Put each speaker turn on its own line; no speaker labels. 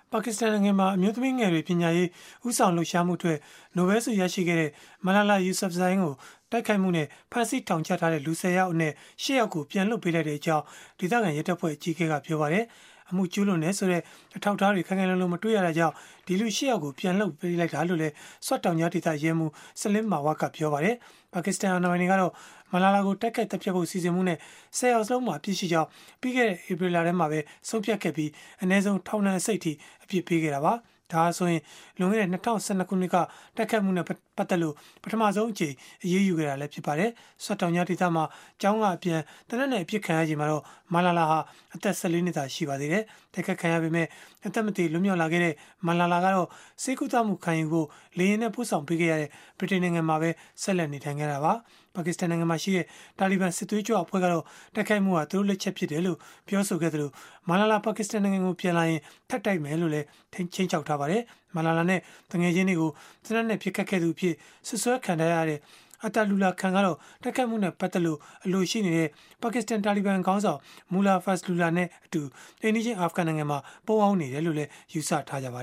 ပါကစ္စတန်နိုင်ငံမှာအမျိုးသမီးငယ်တွေပညာရေးဥဆောင်လှုပ်ရှားမှုအတွက်နိုဘယ်ဆုရရှိခဲ့တဲ့မလာလာယူဆပ်ဇိုင်းကိုတိုက်ခိုက်မှုနဲ့ဖမ်းဆီးထောင်ချထားတဲ့လူ10ယောက်အနက်10ယောက်ကိုပြန်လွှတ်ပေးလိုက်တဲ့အကြောင်းဒေသခံရဲတပ်ဖွဲ့အကြီးအကဲကပြောပါတယ်။အမှုကျူးလွန်နေဆိုတဲ့အထောက်အထားတွေခိုင်ခိုင်လုံလုံမတွေ့ရတာကြောင့်ဒီလူ10ယောက်ကိုပြန်လွှတ်ပေးလိုက်တာလို့လည်းဆွတ်တောင်ကြားဒေသရဲမှူးစလင်းမာဝါကပြောပါတယ်။ပါကစ္စတန်အာဏာပိုင်တွေကတော့မလာလာကိုတိုက်ခိုက်တပ်ဖြတ်ဖို့စီစဉ်မှုနဲ့10ယောက်စလုံးမှာအပြစ်ရှိကြောင်းပြီးခဲ့တဲ့ဧပြီလထဲမှာပဲဆုံးဖြတ်ခဲ့ပြီးအနည်းဆုံးထောင်ဒဏ်အစိတ်ထိအပြစ်ပေးခဲ့တာပါ။ဒါဆိုရင်လွန်ခဲ့တဲ့2012ခုနှစ်ကတိုက်ခတ်မှုနဲ့ပတ်သက်လို့ပထမဆုံးအကြိမ်အရေးယူခဲ့တာလည်းဖြစ်ပါတယ်။ဆွတ်တောင်ကြားဒေသမှာကျောင်းကအပြန်တနက်နဲ့အပြစ်ခံရချိန်မှာတော့မလာလာဟာအသက်14နှစ်သာရှိပါသေးတယ်။တိုက်ခတ်ခံရပေမဲ့အသက်မသေလွတ်မြောက်လာခဲ့တဲ့မလာလာကတော့စေကုသမှုခံယူဖို့လေယာဉ်နဲ့ပို့ဆောင်ပေးခဲ့ရတဲ့ဗြိတိန်နိုင်ငံမှာပဲဆက်လက်နေထိုင်ခဲ့တာပါ။ပါကစ္စတန်နိုင်ငံမှာရှိတဲ့တာလီဘန်စစ်သွေးကြွအဖွဲ့ကတော့တိုက်ခိုက်မှုဟာသူတို့လက်ချက်ဖြစ်တယ်လို့ပြောဆိုခဲ့သလိုမလာလာပါကစ္စတန်နိုင်ငံကိုပြန်လာရင်ထပ်တိုက်မယ်လို့လည်းချင်းချောက်ထားပါတယ်။မလာလာနဲ့တငယ်ချင်းတွေကိုစနက်နဲ့ပြစ်ခတ်ခဲ့သူဖြစ်ဆွဆွဲခံထားရတဲ့အတာလူလာခံကတော့တိုက်ခိုက်မှုနဲ့ပတ်သက်လို့အလိုရှိနေတဲ့ပါကစ္စတန်တာလီဘန်ခေါင်းဆောင်မူလာဖတ်လူလာနဲ့အတူအိန္ဒိယအာဖဂန်နိုင်ငံမှာပုံအောင်နေတယ်လို့လည်းယူဆထားကြပါ